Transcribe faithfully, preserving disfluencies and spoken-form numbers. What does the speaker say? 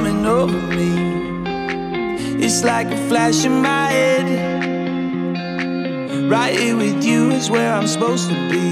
coming over me. It's like a flash in my head. Right here with you is where I'm supposed to be.